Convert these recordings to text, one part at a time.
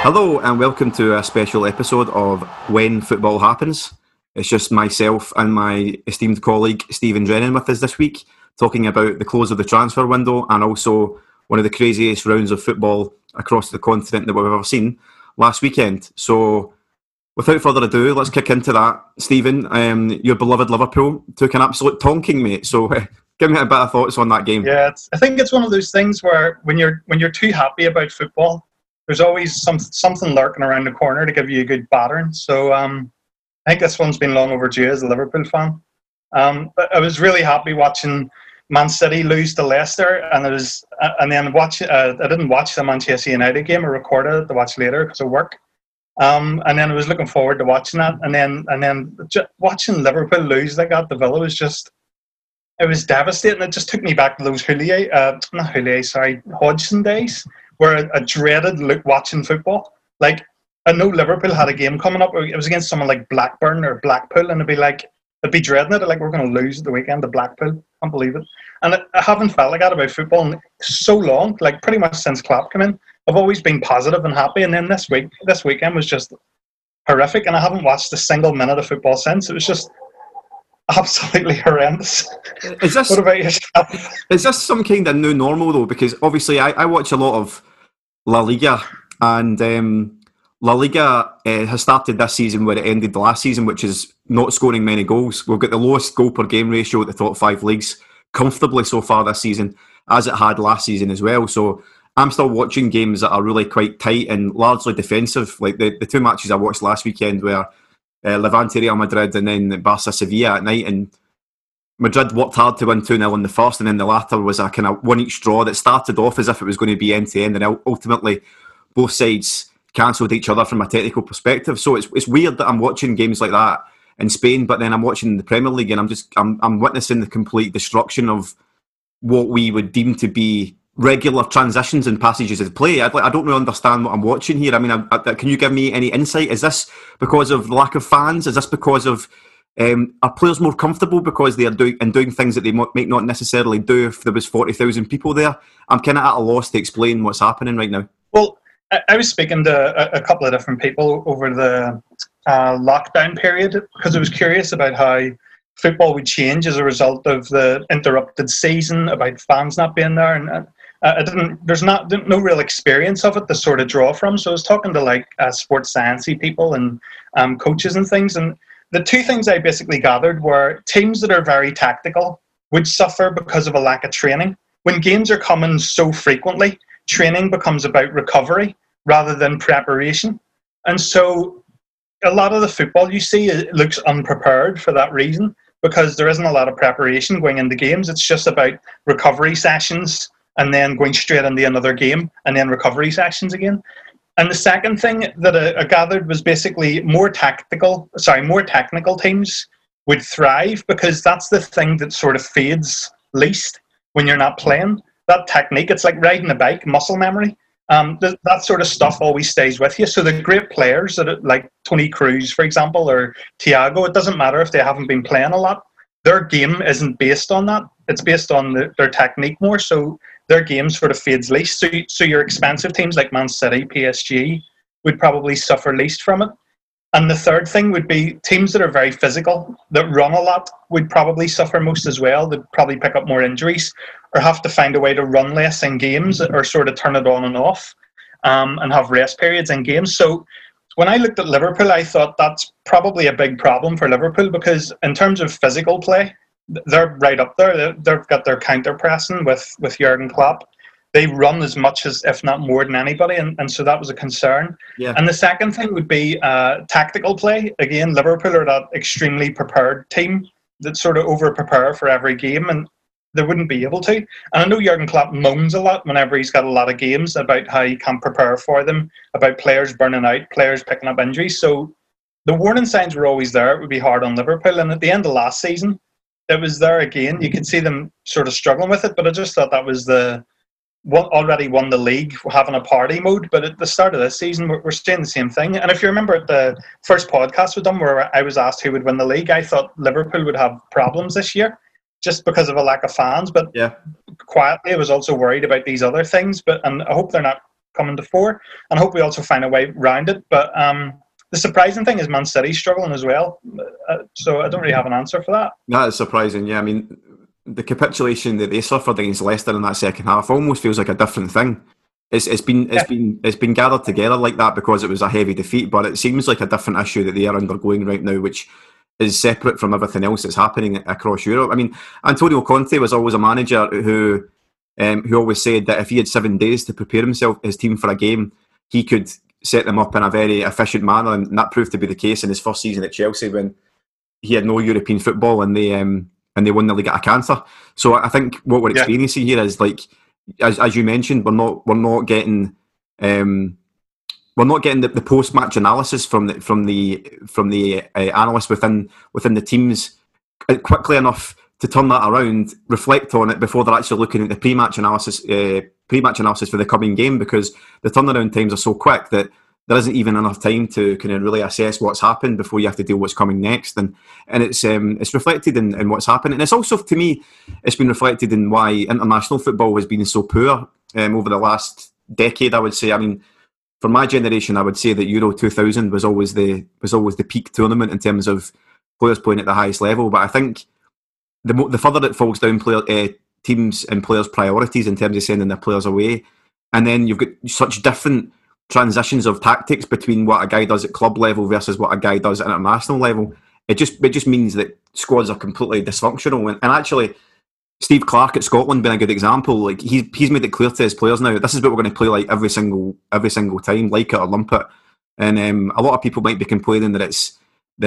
Hello and welcome to a special episode of When Football Happens. It's just myself and my esteemed colleague Stephen Drennan with us this week, talking about the close of the transfer window and also one of the craziest rounds of football across the continent that we've ever seen last weekend. So without further ado, let's kick into that. Stephen, your beloved Liverpool took an absolute tonking, mate. So give me a bit of thoughts on that game. Yeah, I think it's one of those things where when you're too happy about football, there's always something lurking around the corner to give you a good battering. So I think this one's been long overdue as a Liverpool fan. But I was really happy watching Man City lose to Leicester, and I didn't watch the Manchester United game. I recorded it to watch later because of work. And then I was looking forward to watching that, and then watching Liverpool lose like that to Villa was just. It was devastating. It just took me back to those Hodgson days, where I dreaded watching football. Like, I know Liverpool had a game coming up. It was against someone like Blackburn or Blackpool, and I'd be dreading it. Like, we're going to lose at the weekend to Blackpool. Can't believe it. And I haven't felt like that about football in so long, like pretty much since Klopp came in. I've always been positive and happy, and then this weekend was just horrific, and I haven't watched a single minute of football since. It was just absolutely horrendous. What about yourself? Is this some kind of new normal though? Because obviously I watch a lot of La Liga, and La Liga has started this season where it ended the last season, which is not scoring many goals. We've got the lowest goal per game ratio at the top 5 leagues comfortably so far this season, as it had last season as well. So I'm still watching games that are really quite tight and largely defensive. Like the two matches I watched last weekend were Levante Real Madrid and then Barca Sevilla at night, and Madrid worked hard to win 2-0 in the first, and then the latter was a kind of one each draw that started off as if it was going to be end to end, and ultimately both sides cancelled each other from a technical perspective. So it's weird that I'm watching games like that in Spain, but then I'm watching the Premier League and I'm witnessing the complete destruction of what we would deem to be regular transitions and passages of play. I don't really understand what I'm watching here. I mean, can you give me any insight? Is this because of lack of fans? Is this because of are players more comfortable because they are doing things that they might not necessarily do if there was 40,000 people there? I'm kind of at a loss to explain what's happening right now. Well, I was speaking to a couple of different people over the lockdown period because I was curious about how football would change as a result of the interrupted season, about fans not being there, and there's no real experience of it to sort of draw from. So I was talking to like sports sciencey people and coaches and things, and the two things I basically gathered were teams that are very tactical would suffer because of a lack of training. When games are coming so frequently, training becomes about recovery rather than preparation, and so a lot of the football you see looks unprepared for that reason, because there isn't a lot of preparation going into games. It's just about recovery sessions and then going straight into another game and then recovery sessions again. And the second thing that I gathered was basically more technical teams would thrive because that's the thing that sort of fades least when you're not playing. That technique, it's like riding a bike, muscle memory. That sort of stuff always stays with you. So the great players like Toni Kroos, for example, or Thiago, it doesn't matter if they haven't been playing a lot. Their game isn't based on that. It's based on their technique more. So their game sort of fades least. So your expensive teams like Man City, PSG would probably suffer least from it. And the third thing would be teams that are very physical, that run a lot, would probably suffer most as well. They'd probably pick up more injuries or have to find a way to run less in games or sort of turn it on and off and have rest periods in games. So when I looked at Liverpool, I thought that's probably a big problem for Liverpool because in terms of physical play, they're right up there. They've got their counter-pressing with Jurgen Klopp. They run as much as, if not more than anybody, and so that was a concern. Yeah. And the second thing would be tactical play. Again, Liverpool are that extremely prepared team that sort of over-prepare for every game, and they wouldn't be able to. And I know Jurgen Klopp moans a lot whenever he's got a lot of games about how he can't prepare for them, about players burning out, players picking up injuries. So the warning signs were always there. It would be hard on Liverpool. And at the end of last season, it was there again. You could see them sort of struggling with it, but I just thought that was already won the league, having a party mode. But at the start of this season, we're seeing the same thing. And if you remember at the first podcast with them where I was asked who would win the league, I thought Liverpool would have problems this year just because of a lack of fans. But quietly, I was also worried about these other things. And I hope they're not coming to fore, and I hope we also find a way around it. But the surprising thing is Man City struggling as well, so I don't really have an answer for that. That is surprising, yeah. I mean, the capitulation that they suffered against Leicester in that second half almost feels like a different thing. It's been gathered together like that because it was a heavy defeat, but it seems like a different issue that they are undergoing right now, which is separate from everything else that's happening across Europe. I mean, Antonio Conte was always a manager who always said that if he had 7 days to prepare his team for a game, he could set them up in a very efficient manner, and that proved to be the case in his first season at Chelsea when he had no European football and they won the league at a cancer. So I think what we're experiencing here is, like, as you mentioned, we're not getting the post-match analysis from the analysts within the teams quickly enough to turn that around, reflect on it before they're actually looking at the pre-match analysis for the coming game, because the turnaround times are so quick that there isn't even enough time to kind of really assess what's happened before you have to deal with what's coming next, and it's reflected in what's happened, and it's also, to me, it's been reflected in why international football has been so poor over the last decade. I would say, I mean, for my generation, I would say that Euro 2000 was always the peak tournament in terms of players playing at the highest level. But I think the further it falls down teams and players' priorities in terms of sending their players away, and then you've got such different transitions of tactics between what a guy does at club level versus what a guy does at international level. It just means that squads are completely dysfunctional. And actually, Steve Clarke at Scotland being a good example. Like, he's made it clear to his players now, this is what we're going to play like every single time, like it or lump it. And a lot of people might be complaining that it's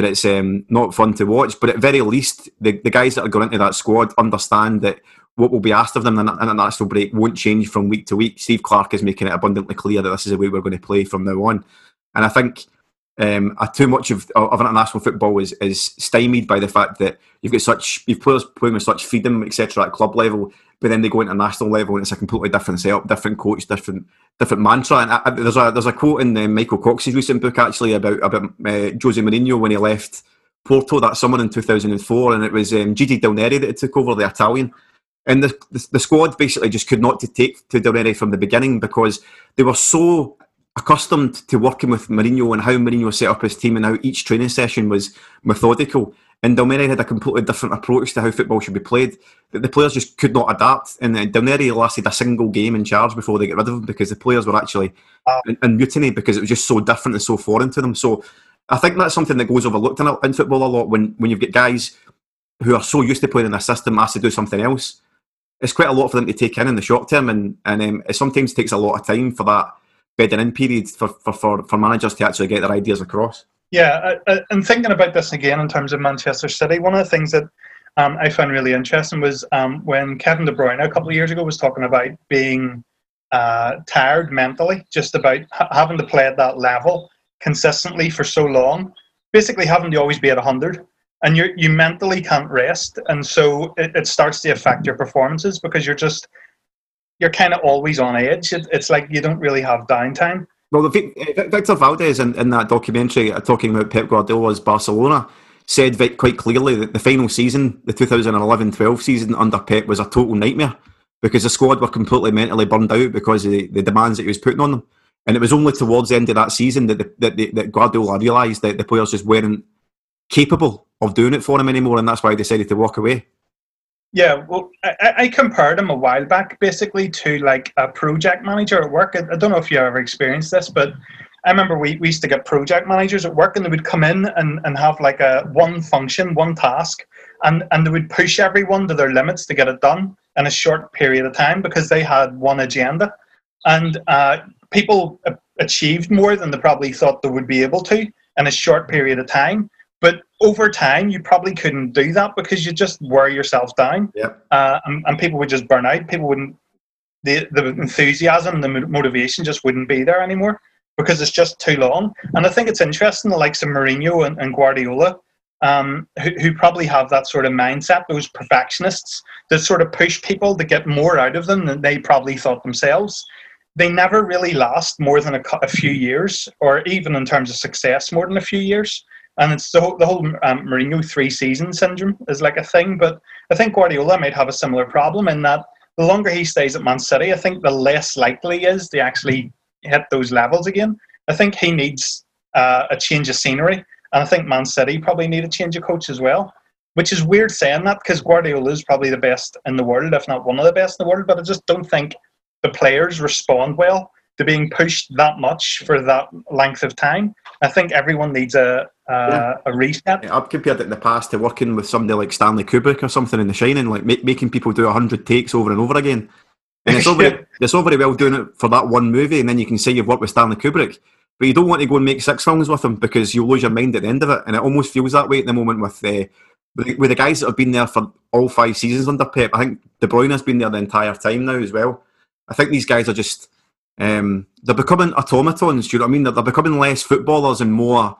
not fun to watch, but at very least the guys that are going into that squad understand that what will be asked of them in an international break won't change from week to week. Steve Clarke is making it abundantly clear that this is the way we're going to play from now on. And I think too much of international football is stymied by the fact that you've players playing with such freedom, etc., at club level, but then they go into national level and it's a completely different setup, different coach, different mantra. And there's a quote in Michael Cox's recent book actually about Jose Mourinho when he left Porto that summer in 2004, and it was Gigi Del Neri that took over the Italian. And the squad basically just could not take to Del Neri from the beginning because they were so accustomed to working with Mourinho and how Mourinho set up his team and how each training session was methodical. And Del Neri had a completely different approach to how football should be played that the players just could not adapt. And Del Neri lasted a single game in charge before they got rid of him because the players were actually in mutiny because it was just so different and so foreign to them. So I think that's something that goes overlooked in football a lot when you've got guys who are so used to playing in a system asked to do something else. It's quite a lot for them to take in the short term, and it sometimes takes a lot of time for that bedding in period for managers to actually get their ideas across. Yeah, and thinking about this again in terms of Manchester City, one of the things that I found really interesting was when Kevin De Bruyne a couple of years ago was talking about being tired mentally, just about having to play at that level consistently for so long, basically having to always be at 100. And you mentally can't rest, and so it starts to affect your performances because you're kind of always on edge. It's like you don't really have downtime. Well, Victor Valdez in that documentary talking about Pep Guardiola's Barcelona said quite clearly that the final season, the 2011-12 season under Pep, was a total nightmare because the squad were completely mentally burned out because of the demands that he was putting on them. And it was only towards the end of that season that Guardiola realised that the players just weren't capable of doing it for him anymore, and that's why he decided to walk away. Yeah, well, I compared him a while back basically to like a project manager at work. I don't know if you ever experienced this, but I remember we used to get project managers at work and they would come in and have like one function, one task, and they would push everyone to their limits to get it done in a short period of time because they had one agenda. And people achieved more than they probably thought they would be able to in a short period of time. But over time, you probably couldn't do that because you just wear yourself down. Yep. And people would just burn out. People wouldn't, the enthusiasm, the motivation just wouldn't be there anymore because it's just too long. And I think it's interesting, the likes of Mourinho and Guardiola, who probably have that sort of mindset, those perfectionists that sort of push people to get more out of them than they probably thought themselves. They never really last more than a few years, or even in terms of success, more than a few years. And it's the whole Mourinho 3-season syndrome is like a thing. But I think Guardiola might have a similar problem in that the longer he stays at Man City, I think the less likely he is to actually hit those levels again. I think he needs a change of scenery, and I think Man City probably need a change of coach as well. Which is weird saying that because Guardiola is probably the best in the world, if not one of the best in the world. But I just don't think the players respond well to being pushed that much for that length of time. I think everyone needs a reset. I've compared it in the past to working with somebody like Stanley Kubrick or something in The Shining, like making people do 100 takes over and over again. And it's all very well doing it for that one movie, and then you can say you've worked with Stanley Kubrick, but you don't want to go and make 6 films with him because you'll lose your mind at the end of it. And it almost feels that way at the moment with the guys that have been there for all 5 seasons under Pep. I think De Bruyne has been there the entire time now as well. I think these guys are just they're becoming automatons. Do you know what I mean? They're becoming less footballers and more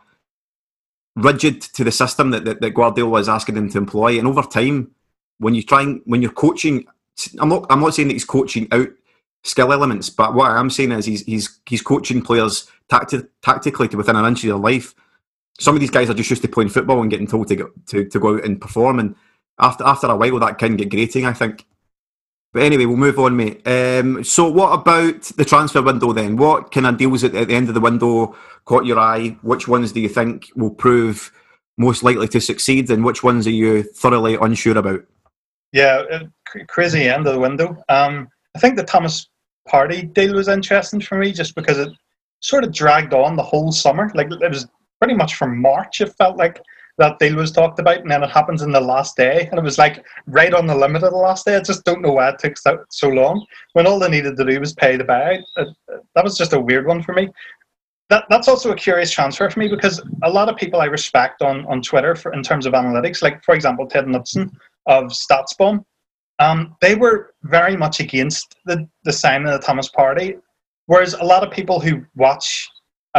rigid to the system that Guardiola is asking them to employ. And over time, when you're coaching, I'm not saying that he's coaching out skill elements, but what I am saying is he's coaching players tactically to within an inch of their life. Some of these guys are just used to playing football and getting told to go out and perform, and after a while that can get grating, I think. But anyway, we'll move on, mate. So what about the transfer window then? What kind of deals at the end of the window caught your eye? Which ones do you think will prove most likely to succeed, and which ones are you thoroughly unsure about? Yeah, crazy end of the window. I think the Thomas Partey deal was interesting for me just because it sort of dragged on the whole summer. Like, it was pretty much from March, it felt like that deal was talked about, and then it happens in the last day, and it was like right on the limit of the last day. I just don't know why it took so long when all they needed to do was pay the buyout. That was just a weird one for me. That's also a curious transfer for me because a lot of people I respect on Twitter in terms of analytics, like for example Ted Knutson of StatsBomb, they were very much against the signing of Thomas Partey, whereas a lot of people who watch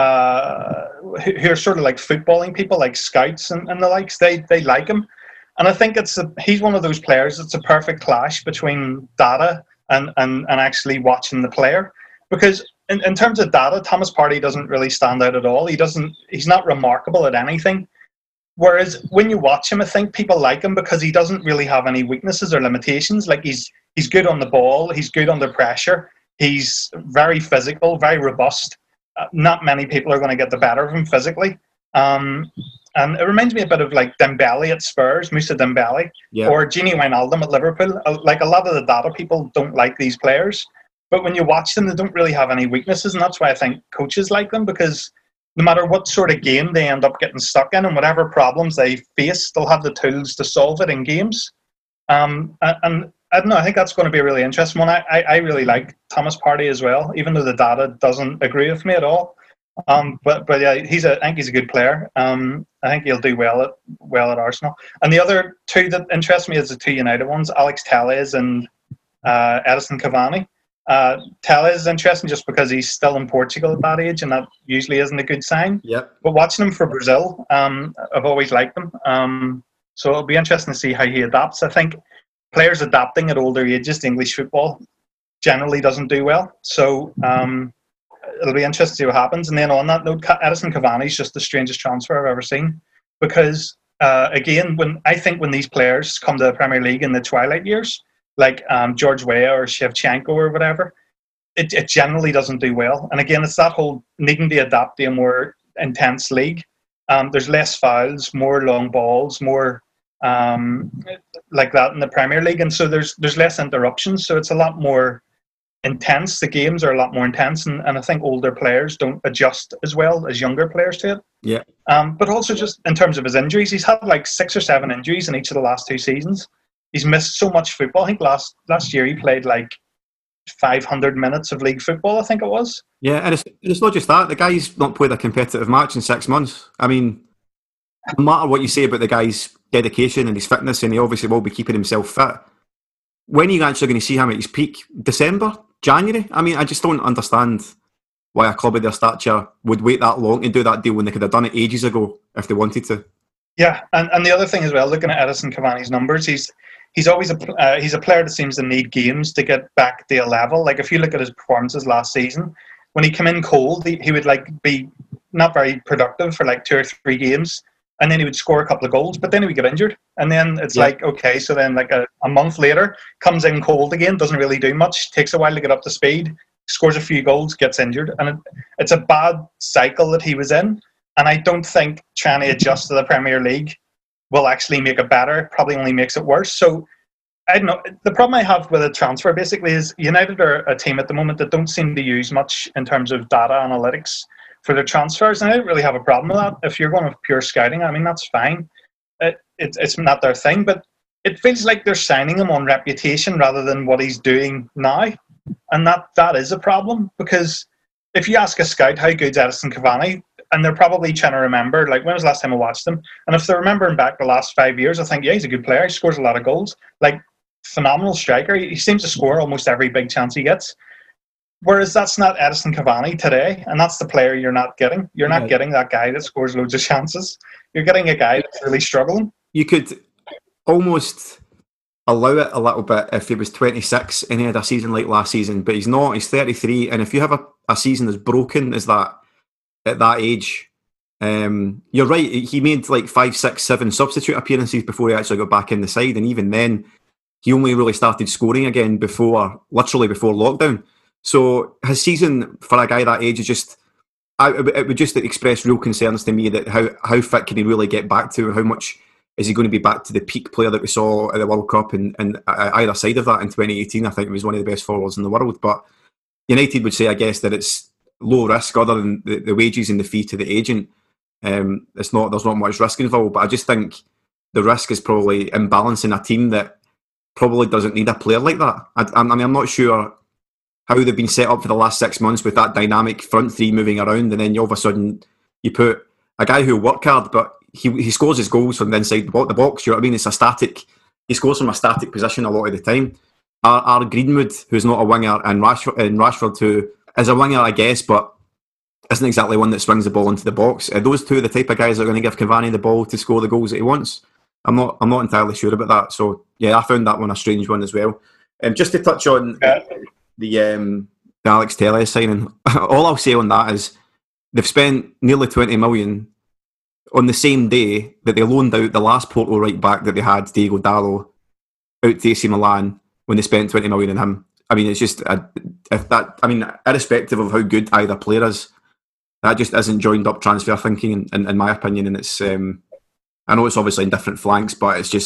who are sort of like footballing people, like scouts and the likes, they like him. And I think he's one of those players that's a perfect clash between data and actually watching the player. Because in terms of data, Thomas Partey doesn't really stand out at all. He's not remarkable at anything. Whereas when you watch him, I think people like him because he doesn't really have any weaknesses or limitations. Like he's good on the ball, he's good under pressure, he's very physical, very robust. Not many people are going to get the better of him physically. And it reminds me a bit of like Dembele at Spurs, Moussa Dembele, or Gini Wijnaldum at Liverpool. Like a lot of the data people don't like these players, but when you watch them, they don't really have any weaknesses, and that's why I think coaches like them, because no matter what sort of game they end up getting stuck in and whatever problems they face, they'll have the tools to solve it in games. And I don't know, I think that's going to be a really interesting one. I really like Thomas Partey as well, even though the data doesn't agree with me at all. But yeah, I think he's a good player. I think he'll do well at Arsenal. And the other two that interest me is the two United ones, Alex Telles and Edison Cavani. Telles is interesting just because he's still in Portugal at that age, and that usually isn't a good sign. Yep. But watching him for Brazil, I've always liked him. So it'll be interesting to see how he adapts. I think players adapting at older ages to English football generally doesn't do well. So it'll be interesting to see what happens. And then on that note, Edison Cavani is just the strangest transfer I've ever seen. Because, again, when these players come to the Premier League in the twilight years, like George Weah or Shevchenko or whatever, it generally doesn't do well. And again, it's that whole needing to adapt to a more intense league. There's less fouls, more long balls, more like that in the Premier League, and so there's less interruptions, so it's a lot more intense. The games are a lot more intense, and I think older players don't adjust as well as younger players to it. Yeah. But also just in terms of his injuries, he's had like 6 or 7 injuries in each of the last 2 seasons. He's missed so much football. I think last year he played like 500 minutes of league football, I think it was. Yeah, and it's not just that. The guy's not played a competitive match in 6 months. I mean, no matter what you say about the guy's dedication and his fitness, and he obviously will be keeping himself fit, when are you actually going to see him at his peak? December? January? I mean, I just don't understand why a club of their stature would wait that long to do that deal when they could have done it ages ago if they wanted to. Yeah, and the other thing as well, looking at Edison Cavani's numbers, he's always he's a player that seems to need games to get back to a level. Like if you look at his performances last season, when he came in cold, he would like be not very productive for like 2 or 3 games, and then he would score a couple of goals, but then he would get injured, and then it's like, okay, so then like a month later comes in cold again, doesn't really do much, takes a while to get up to speed, scores a few goals, gets injured, and it's a bad cycle that he was in. And I don't think trying to adjust to the Premier League will actually make it better. It probably only makes it worse. So I don't know. The problem I have with a transfer basically is United are a team at the moment that don't seem to use much in terms of data analytics for their transfers, and I don't really have a problem with that. If you're going with pure scouting, I mean, that's fine. It's not their thing, but it feels like they're signing him on reputation rather than what he's doing now, and that is a problem, because if you ask a scout how good's Edinson Cavani, and they're probably trying to remember, like, when was the last time I watched them? And if they're remembering back the last 5 years, I think, yeah, he's a good player. He scores a lot of goals. Like, phenomenal striker. He seems to score almost every big chance he gets. Whereas that's not Edinson Cavani today, and that's the player you're not getting. You're not getting that guy that scores loads of chances. You're getting a guy that's really struggling. You could almost allow it a little bit if he was 26 and he had a season like last season, but he's not. He's 33, and if you have a season as broken as that at that age, you're right. He made like 5, 6, 7 substitute appearances before he actually got back in the side, and even then, he only really started scoring again literally before lockdown. So his season for a guy that age is just, it would just express real concerns to me that how fit can he really get back to, and how much is he going to be back to the peak player that we saw at the World Cup, and either side of that in 2018. I think he was one of the best forwards in the world. But United would say, I guess, that it's low risk other than the wages and the fee to the agent. There's not much risk involved, but I just think the risk is probably imbalancing a team that probably doesn't need a player like that. I mean, I'm not sure how they've been set up for the last 6 months with that dynamic front three moving around, and then all of a sudden you put a guy who'll work hard, but he scores his goals from the inside the box. You know what I mean? It's a static. He scores from a static position a lot of the time. Our Greenwood, who's not a winger, and Rashford, who is a winger, I guess, but isn't exactly one that swings the ball into the box. Those two are the type of guys that are going to give Cavani the ball to score the goals that he wants. I'm not entirely sure about that. So yeah, I found that one a strange one as well. Just to touch on the Alex Telles signing, all I'll say on that is they've spent nearly 20 million on the same day that they loaned out the last Porto right back that they had, Diego Dallo, out to AC Milan when they spent 20 million on him. I mean, it's just irrespective of how good either player is, that just isn't joined up transfer thinking, in my opinion. And it's I know it's obviously in different flanks, but it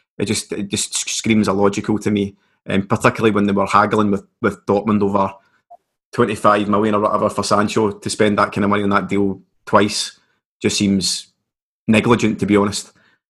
just screams illogical to me. Particularly when they were haggling with Dortmund over 25 million or whatever for Sancho, to spend that kind of money on that deal twice just seems negligent, to be honest.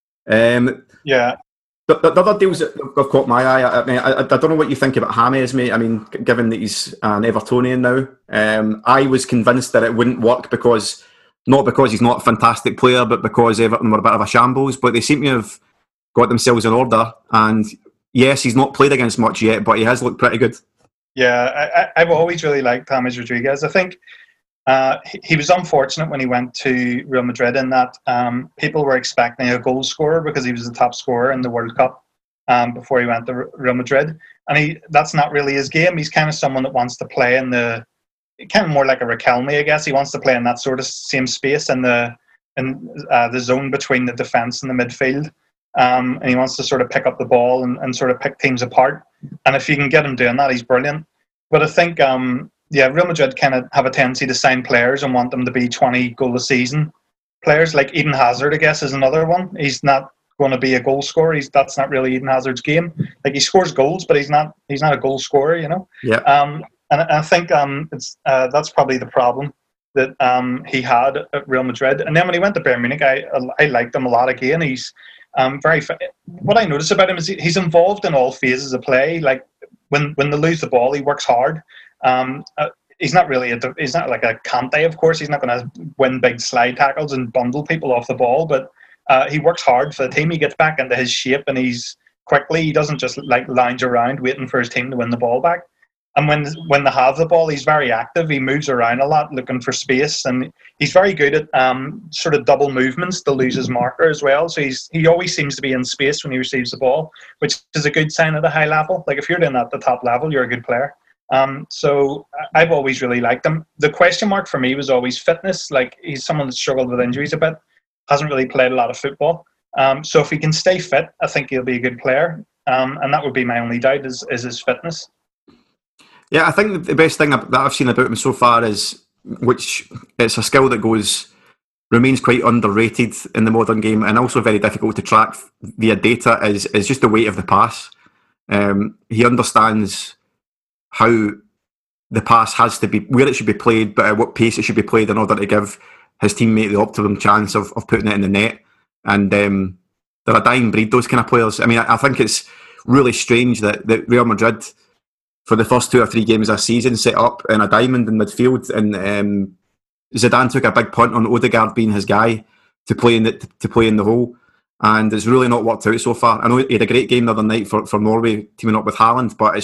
Yeah. But the other deals that have caught my eye, I mean, I don't know what you think about James, mate. I mean, given that he's an Evertonian now, I was convinced that it wouldn't work not because he's not a fantastic player, but because Everton were a bit of a shambles. But they seem to have got themselves in order, and yes, he's not played against much yet, but he has looked pretty good. Yeah, I've always really liked James Rodriguez. I think he was unfortunate when he went to Real Madrid in that people were expecting a goal scorer because he was the top scorer in the World Cup before he went to Real Madrid. And that's not really his game. He's kind of someone that wants to play in kind of more like a Riquelme, I guess. He wants to play in that sort of same space in the zone between the defence and the midfield. And he wants to sort of pick up the ball and sort of pick teams apart. And if you can get him doing that, he's brilliant. But I think, Real Madrid kind of have a tendency to sign players and want them to be 20 goal a season players. Like Eden Hazard, I guess, is another one. He's not going to be a goal scorer. That's not really Eden Hazard's game. Like, he scores goals, but he's not a goal scorer, you know. Yeah. And I think that's probably the problem that he had at Real Madrid. And then when he went to Bayern Munich, I liked him a lot again. He's what I notice about him is he's involved in all phases of play. Like when they lose the ball, he works hard. He's not like a Kante, of course. He's not going to win big slide tackles and bundle people off the ball, but he works hard for the team. He gets back into his shape, and he doesn't just like lounge around waiting for his team to win the ball back. And when they have the ball, he's very active. He moves around a lot, looking for space, and he's very good at sort of double movements to lose his marker as well. So he always seems to be in space when he receives the ball, which is a good sign at a high level. Like, if you're doing that at the top level, you're a good player. So I've always really liked him. The question mark for me was always fitness. Like, he's someone that struggled with injuries a bit, hasn't really played a lot of football. So if he can stay fit, I think he'll be a good player. And that would be my only doubt is his fitness. Yeah, I think the best thing that I've seen about him so far is, which it's a skill that remains quite underrated in the modern game, and also very difficult to track via data, is just the weight of the pass. He understands how the pass has to be, where it should be played, but at what pace it should be played in order to give his teammate the optimum chance of putting it in the net. And they're a dying breed, those kind of players. I mean, I think it's really strange that Real Madrid, for the first 2 or 3 games this season, set up in a diamond in midfield, and Zidane took a big punt on Odegaard being his guy to play in the hole, and it's really not worked out so far. I know he had a great game the other night for Norway, teaming up with Haaland, but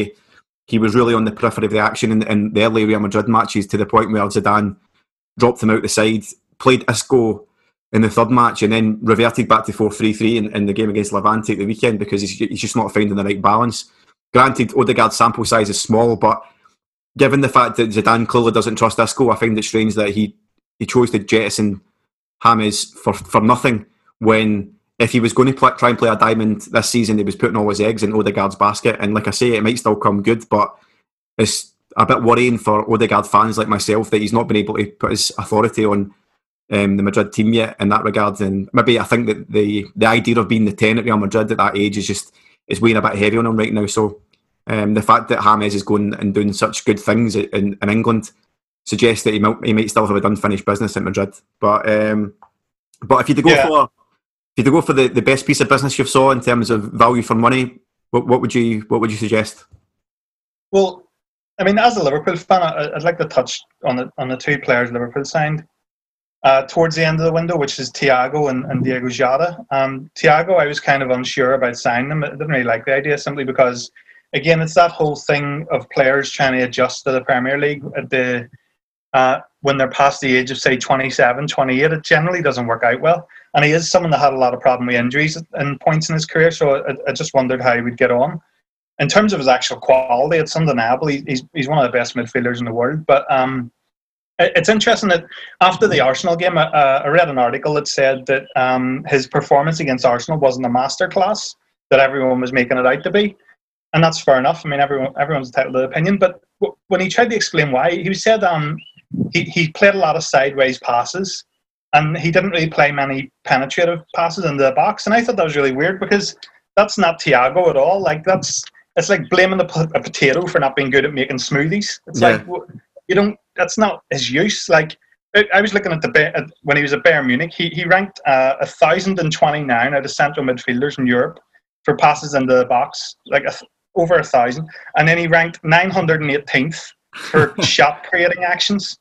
he was really on the periphery of the action in the early Real Madrid matches, to the point where Zidane dropped him out the side, played Isco in the third match, and then reverted back to 4-3-3 in the game against Levante at the weekend, because he's just not finding the right balance. Granted, Odegaard's sample size is small, but given the fact that Zidane clearly doesn't trust Isco, I find it strange that he chose to jettison James for nothing, when if he was going to try and play a diamond this season, he was putting all his eggs in Odegaard's basket. And like I say, it might still come good, but it's a bit worrying for Odegaard fans like myself that he's not been able to put his authority on the Madrid team yet in that regard. And maybe I think that the idea of being the 10 at Real Madrid at that age is weighing a bit heavy on him right now. So the fact that James is going and doing such good things in England suggests that he might still have unfinished business at Madrid. But if you had to go for the best piece of business you've saw in terms of value for money, what would you suggest? Well, I mean, as a Liverpool fan, I'd like to touch on the 2 players Liverpool signed towards the end of the window, which is Thiago and Diego Jota. Thiago, I was kind of unsure about signing him. I didn't really like the idea, simply because, again, it's that whole thing of players trying to adjust to the Premier League when they're past the age of, say, 27, 28. It generally doesn't work out well. And he is someone that had a lot of problem with injuries and points in his career, so I just wondered how he would get on. In terms of his actual quality, it's undeniable. He's one of the best midfielders in the world. But it's interesting that after the Arsenal game, I read an article that said that his performance against Arsenal wasn't a masterclass that everyone was making it out to be. And that's fair enough. I mean, everyone's entitled to their opinion. But when he tried to explain why, he said he played a lot of sideways passes, and he didn't really play many penetrative passes into the box. And I thought that was really weird, because that's not Thiago at all. Like, it's like blaming a potato for not being good at making smoothies. It's like, that's not his use. Like, I was looking at when he was at Bayern Munich, he ranked 1,029 out of central midfielders in Europe for passes into the box, like over 1,000. And then he ranked 918th for shot creating actions,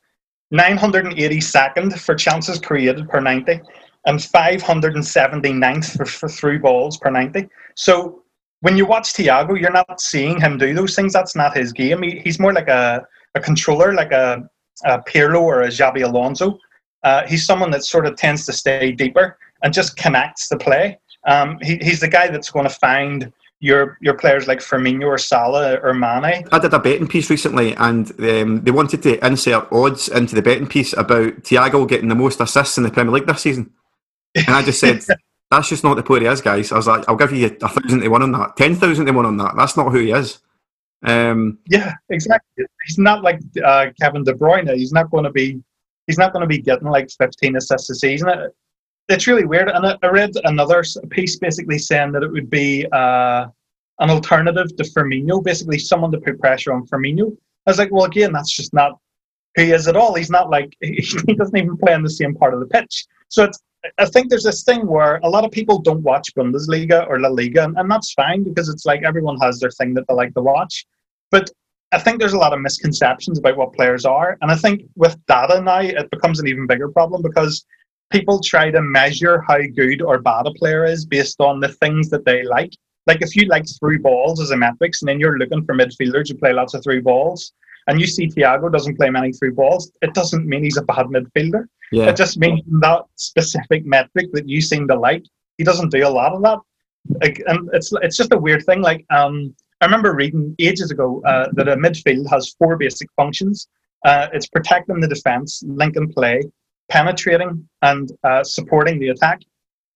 982nd for chances created per 90, and 579th for through balls per 90. So when you watch Thiago, you're not seeing him do those things. That's not his game. He's more like a controller, like a Pirlo or a Xabi Alonso. He's someone that sort of tends to stay deeper and just connects the play. He's the guy that's going to find your players like Firmino or Salah or Mane. I did a betting piece recently, and they wanted to insert odds into the betting piece about Thiago getting the most assists in the Premier League this season. And I just said, that's just not the player he is, guys. I was like, I'll give you 1,000 to 1 on that, 10,000 to 1 on that. That's not who he is. Yeah, exactly. He's not like Kevin De Bruyne. He's not going to be getting like 15 assists a season. It's really weird. And I read another piece basically saying that it would be an alternative to Firmino, basically someone to put pressure on Firmino. I was like, well, again, that's just not who he is at all. He's not like, he doesn't even play in the same part of the pitch. So I think there's this thing where a lot of people don't watch Bundesliga or La Liga, and that's fine, because it's like everyone has their thing that they like to watch. But I think there's a lot of misconceptions about what players are. And I think with data now, it becomes an even bigger problem, because people try to measure how good or bad a player is based on the things that they like. Like if you like through balls as a metrics, and then you're looking for midfielders who play lots of through balls, and you see Thiago doesn't play many through balls, it doesn't mean he's a bad midfielder. Yeah. It just means that specific metric that you seem to like, he doesn't do a lot of that. Like, and it's just a weird thing. Like I remember reading ages ago that a midfield has 4 basic functions. It's protecting the defence, linking play, penetrating, and supporting the attack.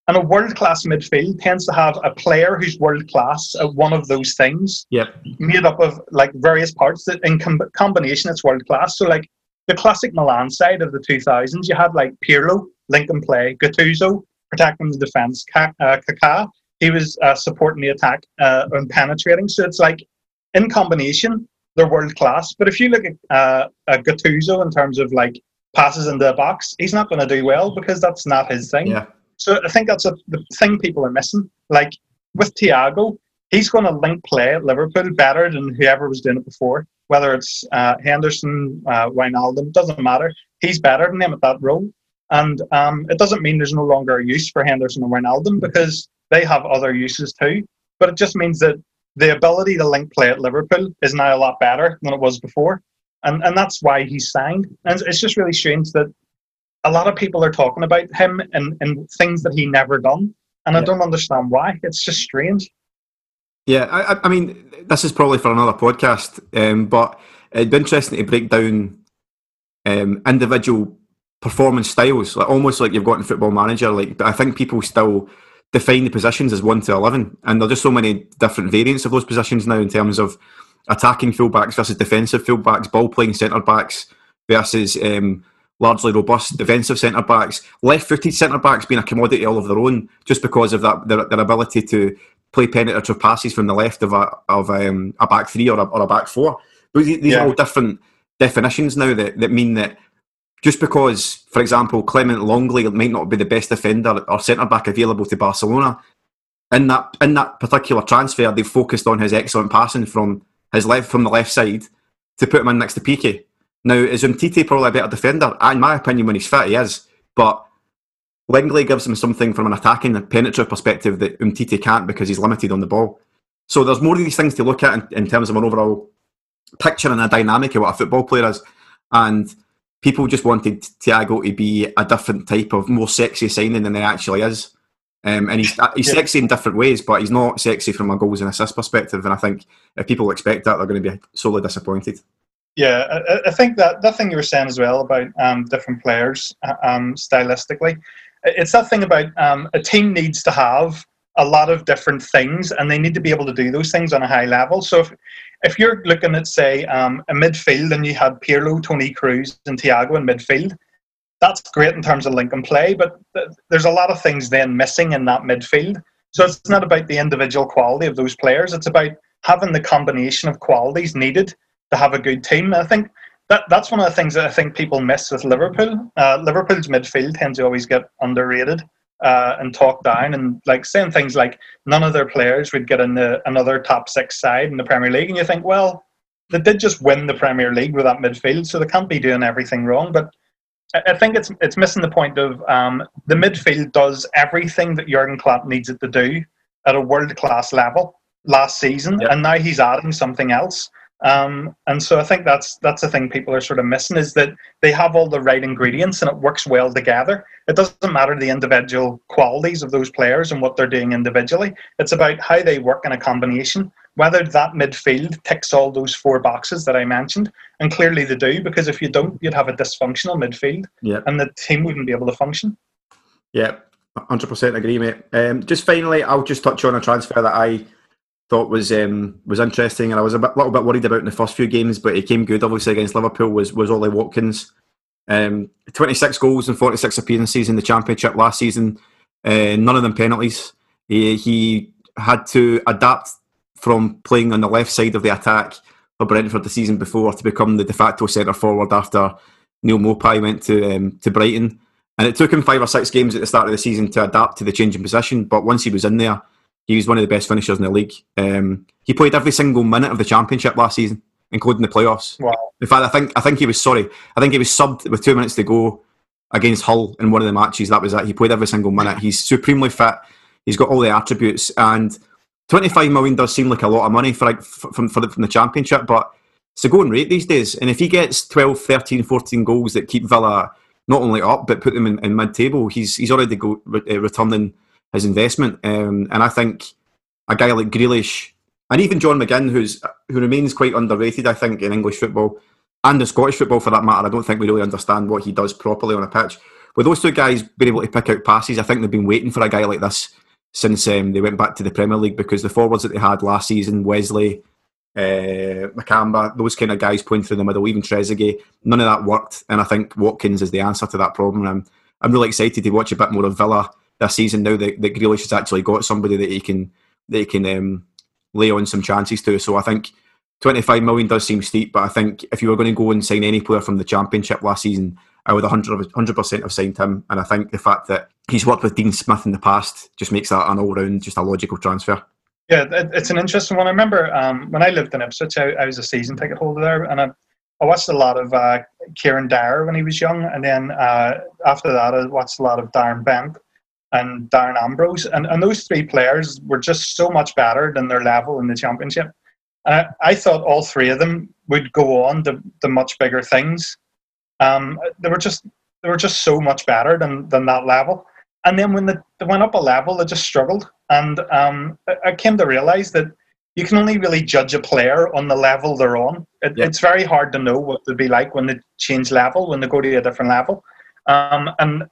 And a world-class midfield tends to have a player who's world-class at one of those things, made up of like various parts that in combination it's world-class. So like the classic Milan side of the 2000s, you had like Pirlo, link and play, Gattuso, protecting the defence, Kaká, he was supporting the attack and penetrating. So it's like in combination, they're world-class. But if you look at Gattuso in terms of like passes in the box, he's not going to do well because that's not his thing. Yeah. So I think that's the thing people are missing. Like with Thiago, he's going to link play at Liverpool better than whoever was doing it before. Whether it's Henderson, Wijnaldum, doesn't matter. He's better than them at that role. And it doesn't mean there's no longer a use for Henderson and Wijnaldum because they have other uses too. But it just means that the ability to link play at Liverpool is now a lot better than it was before. And that's why he's signed. And it's just really strange that a lot of people are talking about him and things that he never done. And I don't understand why. It's just strange. Yeah, I mean, this is probably for another podcast, but it'd be interesting to break down individual performance styles, like almost like you've got in Football Manager. Like, I think people still define the positions as 1 to 11, and there's just so many different variants of those positions now in terms of attacking fullbacks versus defensive fullbacks, ball playing centre backs versus largely robust defensive centre backs, left-footed centre backs being a commodity all of their own, just because of that their ability to play penetrative passes from the left of a back three or a back four. But these are all different definitions now that mean that just because, for example, Clement Longley might not be the best defender or centre back available to Barcelona, in that particular transfer, they've focused on his excellent passing from the left side to put him in next to Piqué. Now, is Umtiti probably a better defender? In my opinion, when he's fit, he is. But Langley gives him something from an attacking and penetrative perspective that Umtiti can't because he's limited on the ball. So there's more of these things to look at in terms of an overall picture and a dynamic of what a football player is. And people just wanted Thiago to be a different type of more sexy signing than he actually is. And he's sexy in different ways, but he's not sexy from a goals and assists perspective. And I think if people expect that, they're going to be sorely disappointed. Yeah, I think that thing you were saying as well about different players stylistically, it's that thing about a team needs to have a lot of different things and they need to be able to do those things on a high level. So if you're looking at, say, a midfield and you had Pirlo, Toni Kroos and Thiago in midfield, that's great in terms of link and play, but there's a lot of things then missing in that midfield. So it's not about the individual quality of those players, it's about having the combination of qualities needed to have a good team. And I think that's one of the things that I think people miss with Liverpool. Liverpool's midfield tends to always get underrated and talked down, and like saying things like none of their players would get in another top 6 side in the Premier League. And you think, well, they did just win the Premier League with that midfield, so they can't be doing everything wrong. But I think it's missing the point of the midfield does everything that Jurgen Klopp needs it to do at a world-class level last season, and now he's adding something else. And so I think that's the thing people are sort of missing, is that they have all the right ingredients and it works well together. It doesn't matter the individual qualities of those players and what they're doing individually. It's about how they work in a combination, whether that midfield ticks all those 4 boxes that I mentioned. And clearly they do, because if you don't, you'd have a dysfunctional midfield and the team wouldn't be able to function. Yeah, 100% agree, mate. Just finally, I'll just touch on a transfer that I thought was interesting, and I was little bit worried about in the first few games, but he came good obviously against Liverpool, was Ollie Watkins. 26 goals and 46 appearances in the Championship last season, none of them penalties. He had to adapt from playing on the left side of the attack for Brentford the season before to become the de facto centre forward after Neil Maupay went to Brighton, and it took him 5 or 6 games at the start of the season to adapt to the change in position, but once he was in there, he was one of the best finishers in the league. He played every single minute of the Championship last season, including the playoffs. Wow. In fact, I think he was subbed with 2 minutes to go against Hull in one of the matches. That was it. He played every single minute. He's supremely fit. He's got all the attributes, and 25 million does seem like a lot of money from the Championship, but it's a going rate these days. And if he gets 12, 13, 14 goals that keep Villa not only up but put them in mid-table, he's already returning his investment, and I think a guy like Grealish and even John McGinn, who remains quite underrated, I think, in English football and in Scottish football for that matter. I don't think we really understand what he does properly on a pitch. with those two guys being able to pick out passes, I think they've been waiting for a guy like this since they went back to the Premier League, because the forwards that they had last season, Wesley, Makamba, those kind of guys playing through the middle, even Trezeguet, none of that worked, and I think Watkins is the answer to that problem. I'm really excited to watch a bit more of Villa this season now that Grealish has actually got somebody that he can lay on some chances to. So I think 25 million does seem steep, but I think if you were going to go and sign any player from the Championship last season, I would 100% have signed him. And I think the fact that he's worked with Dean Smith in the past just makes that an all-round, just a logical transfer. Yeah, it's an interesting one. I remember when I lived in Ipswich, I was a season ticket holder there, and I watched a lot of Kieran Dyer when he was young, and then after that I watched a lot of Darren Bent and Darren Ambrose, and those three players were just so much better than their level in the Championship. I thought all three of them would go on to much bigger things. They were just so much better than that level. And then when they went up a level, they just struggled. And I came to realise that you can only really judge a player on the level they're on. It's very hard to know what they'd be like when they change level, when they go to a different level. And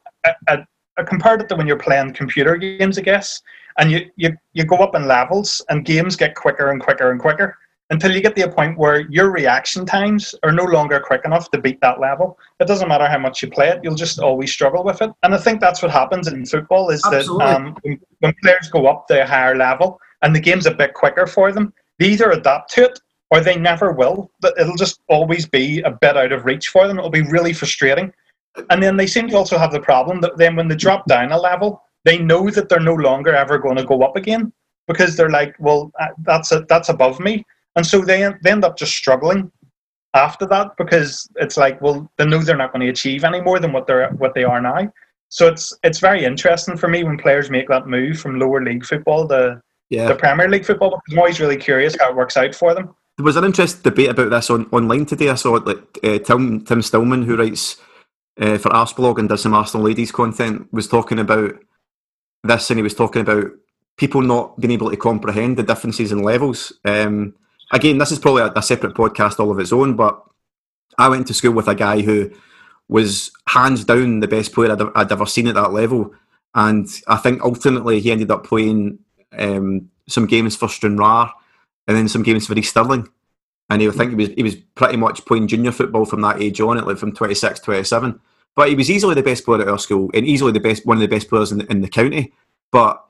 I compared it to when you're playing computer games, I guess, and you go up in levels and games get quicker and quicker and quicker until you get to a point where your reaction times are no longer quick enough to beat that level. It doesn't matter how much you play it, you'll just always struggle with it. And I think that's what happens in football is Absolutely. That when players go up to a higher level and the game's a bit quicker for them, they either adapt to it or they never will. It'll just always be a bit out of reach for them. It'll be really frustrating. And then they seem to also have the problem that then when they drop down a level, they know that they're no longer ever going to go up again because they're like, well, that's above me. And so they end up just struggling after that because it's like, well, they know they're not going to achieve any more than what they are now. So it's very interesting for me when players make that move from lower league football to the Premier League football, because I'm always really curious how it works out for them. There was an interesting debate about this online today. I saw it, Tim Stillman, who writes for Arseblog and does some Arsenal ladies content, was talking about this, and he was talking about people not being able to comprehend the differences in levels. Again, this is probably a separate podcast all of its own, but I went to school with a guy who was hands down the best player I'd ever seen at that level, and I think ultimately he ended up playing some games for Stranraer and then some games for East Stirling, and I think he was pretty much playing junior football from that age on, like from 26, 27. But he was easily the best player at our school and easily one of the best players in the county. But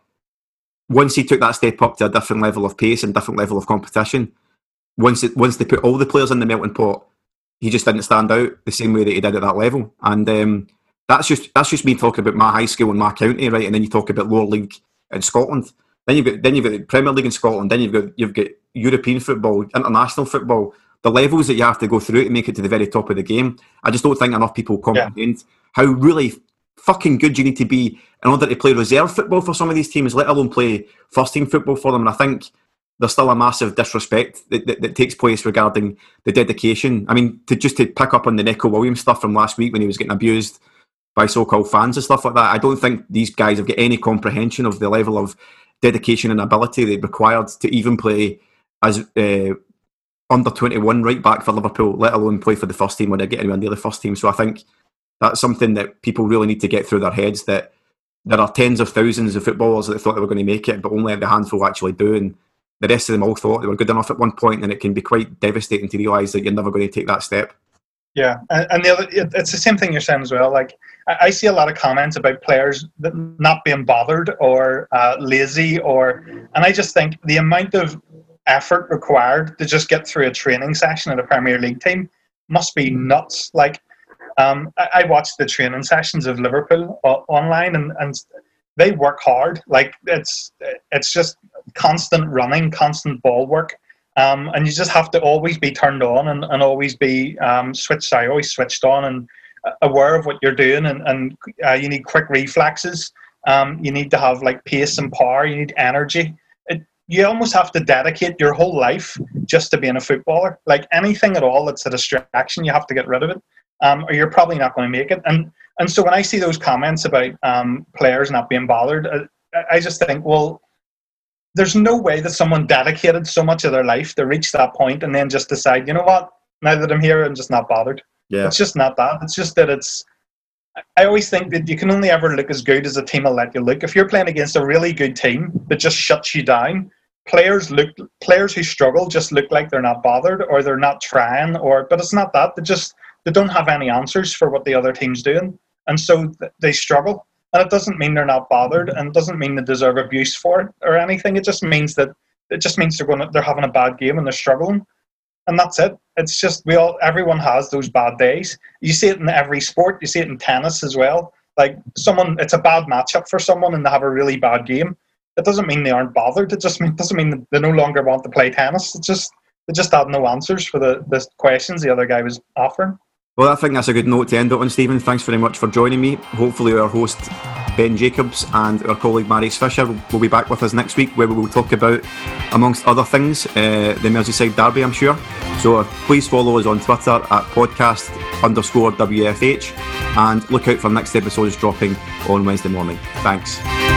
once he took that step up to a different level of pace and different level of competition, once they put all the players in the melting pot, he just didn't stand out the same way that he did at that level. And that's just me talking about my high school and my county, right? And then you talk about lower league in Scotland. Then you've got the Premier League in Scotland. Then you've got European football, international football. The levels that you have to go through to make it to the very top of the game. I just don't think enough people comprehend how really fucking good you need to be in order to play reserve football for some of these teams, let alone play first team football for them. And I think there's still a massive disrespect that takes place regarding the dedication. I mean, to pick up on the Neco Williams stuff from last week when he was getting abused by so-called fans and stuff like that, I don't think these guys have got any comprehension of the level of dedication and ability they required to even play as under 21 right back for Liverpool, let alone play for the first team when they get anywhere near the first team. So I think that's something that people really need to get through their heads, that there are tens of thousands of footballers that thought they were going to make it, but only the handful actually do, and the rest of them all thought they were good enough at one point, and it can be quite devastating to realise that you're never going to take that step. Yeah, and it's the same thing you're saying as well. Like, I see a lot of comments about players not being bothered or lazy, and I just think the amount of effort required to just get through a training session at a Premier League team must be nuts. Like, I watched the training sessions of Liverpool online, and they work hard. Like, it's just constant running, constant ball work. And you just have to always be turned on and always be always switched on and aware of what you're doing. And you need quick reflexes. You need to have like pace and power. You need energy. You almost have to dedicate your whole life just to being a footballer. Like anything at all that's a distraction, you have to get rid of it, or you're probably not going to make it. And so when I see those comments about players not being bothered, I just think, well, there's no way that someone dedicated so much of their life to reach that point and then just decide, you know what, now that I'm here, I'm just not bothered. Yeah. It's just not that. It's just that I always think that you can only ever look as good as a team will let you look. If you're playing against a really good team that just shuts you down, players who struggle just look like they're not bothered or they're not trying. But it's not that. They don't have any answers for what the other team's doing, and so they struggle. And it doesn't mean they're not bothered, and it doesn't mean they deserve abuse for it or anything. It just means they're having a bad game and they're struggling. And that's it. It's just everyone has those bad days. You see it in every sport. You see it in tennis as well. Like it's a bad matchup for someone and they have a really bad game. It doesn't mean they aren't bothered. It doesn't mean they no longer want to play tennis. They just have no answers for the questions the other guy was offering. Well, I think that's a good note to end it on, Stephen. Thanks very much for joining me. Hopefully our host Ben Jacobs and our colleague Marius Fisher will be back with us next week, where we will talk about, amongst other things, the Merseyside derby, I'm sure. So please follow us on Twitter at podcast_WFH and look out for next episodes dropping on Wednesday morning. Thanks.